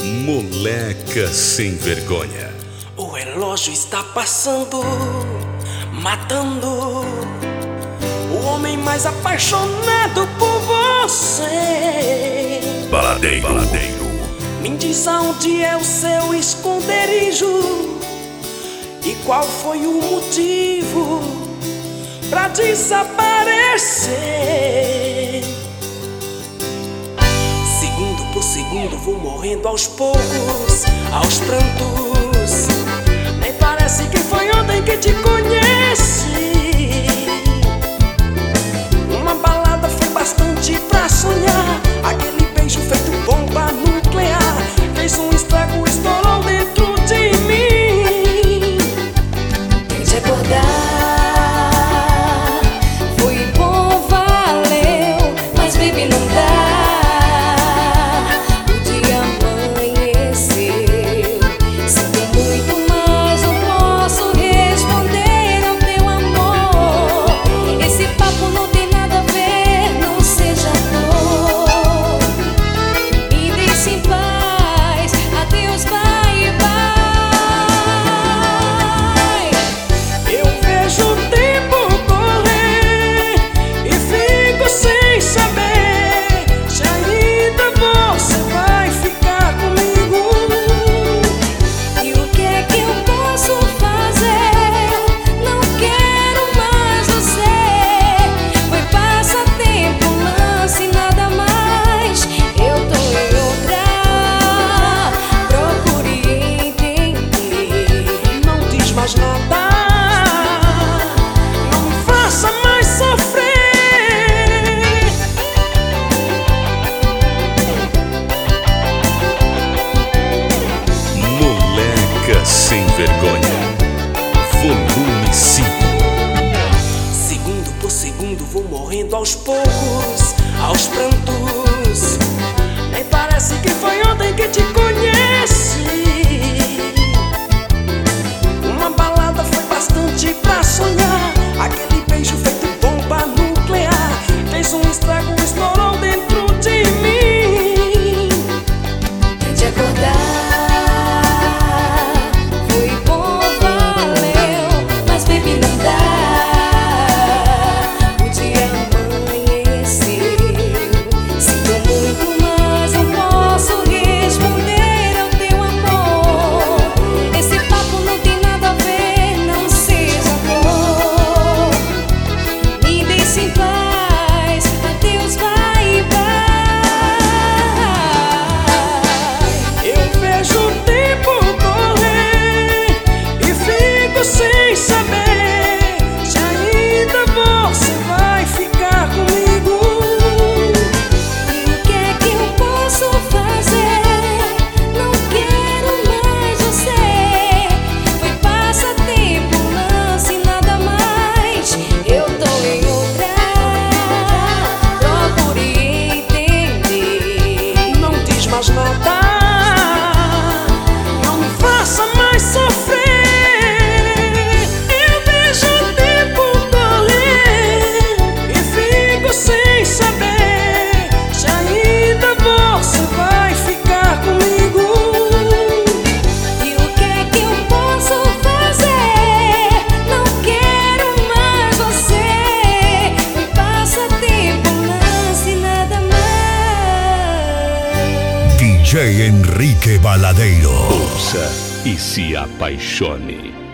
Moleca sem vergonha. O relógio está passando, matando o homem mais apaixonado por você. Baladeiro. Me diz aonde é o seu esconderijo e qual foi o motivo pra desaparecer. Segundo por segundo vou morrendo aos poucos, aos prantos. Nem parece que foi ontem que te conheci. Uma balada foi bastante pra sonhar. Aquele beijo feito bomba nuclear fez um estrago, estourou dentro de mim. Tente acordar, foi bom, valeu, mas baby não dá. O dia amanheceu, sinto muito, mas não posso responder ao teu amor. Esse papo não tem nada a ver, não seja dor. Me deixe em paz, adeus, bye, bye. Eu vejo o tempo correr e fico sem saber se ainda você vai ficar comigo. E o que é que eu posso fazer? Não quero mais você. Foi passatempo, lance, nada mais. Eu tô em outra, procure entender. Não diz mais nada, não me faça mais sofrer. Moleca sem vergonha. Volume 5. Segundo por segundo vou morrendo aos poucos, aos prantos. Nem parece que foi ontem que te conheci. Uma balada foi bastante pra sonhar. Aquele beijo feito bomba nuclear fez um estrago, estourou dentro de mim. Tente acordar, foi bom, valeu, mas baby não dá. O dia amanheceu, sinto muito, mas não posso responder ao teu amor. Esse papo não tem nada a ver, não seja dor. Me deixe em paz, adeus, bye, bye. Eu vejo o tempo correr e fico sem saber se ainda você vai ficar comigo. E o que é que eu posso fazer? Não quero mais você. Foi passatempo, lance, nada mais. Eu tô em outra, procure entender. Não diz mais nada, não me faça mais sofrer. Eu vejo o tempo correr e fico sem saber se ainda você vai ficar comigo. E o que é que eu posso fazer? Não quero mais você. Foi passatempo, lance, nada mais. DJ Enrique Baladeiro. Ouça e se apaixone.